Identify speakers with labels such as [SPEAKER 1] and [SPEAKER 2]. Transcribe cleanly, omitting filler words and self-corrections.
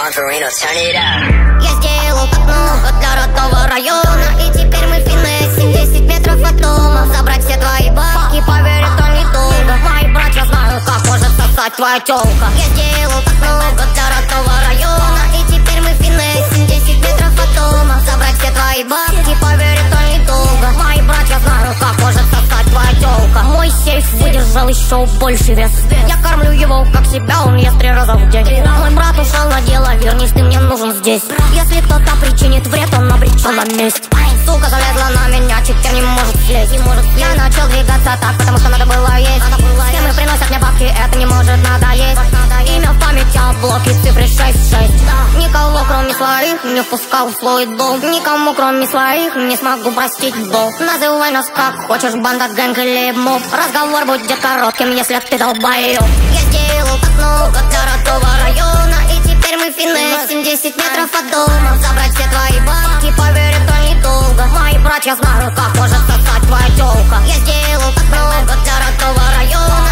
[SPEAKER 1] Farino, turn it up.
[SPEAKER 2] Я сделал так много для родного района, и теперь мы финесим 10 метров от дома. Забрать все твои бабки, поверь, это недолго. Мои братья знают, как может сосать твоя тёлка. Я сделал так много для родного района, и теперь мы финесим 10 метров от дома. Забрать все твои бабки, поверь, это недолго. Мои братья знают, как может сосать твоя тёлка. Мой сейф выдержал еще больший вес. Я кормлю его как себя, он ест 3 раза в день. Мой брат ушел на дело, вернись, ты мне нужен здесь. Если кто-то причинит вред, он обречен на месть. Сука залезла на меня, теперь не может слезть. Я начал двигаться так, потому что надо было есть. Схемы приносят мне бабки, это не может надоесть. Имя в памяти, а блоки цифры 6-6. Никого кроме своих не впускал в свой дом. Никому кроме своих не смогу простить долг. Называй нас как хочешь, банда, гэнг или моб. Разговор будет коротким, если ты долбоёб. Я сделал так много для родного района, и теперь мы финесим 10 метров от дома. Забрать все твои бабки, поверь, это недолго. Мои братья знают, как может сосать твоя тёлка. Я сделал так много для родного района,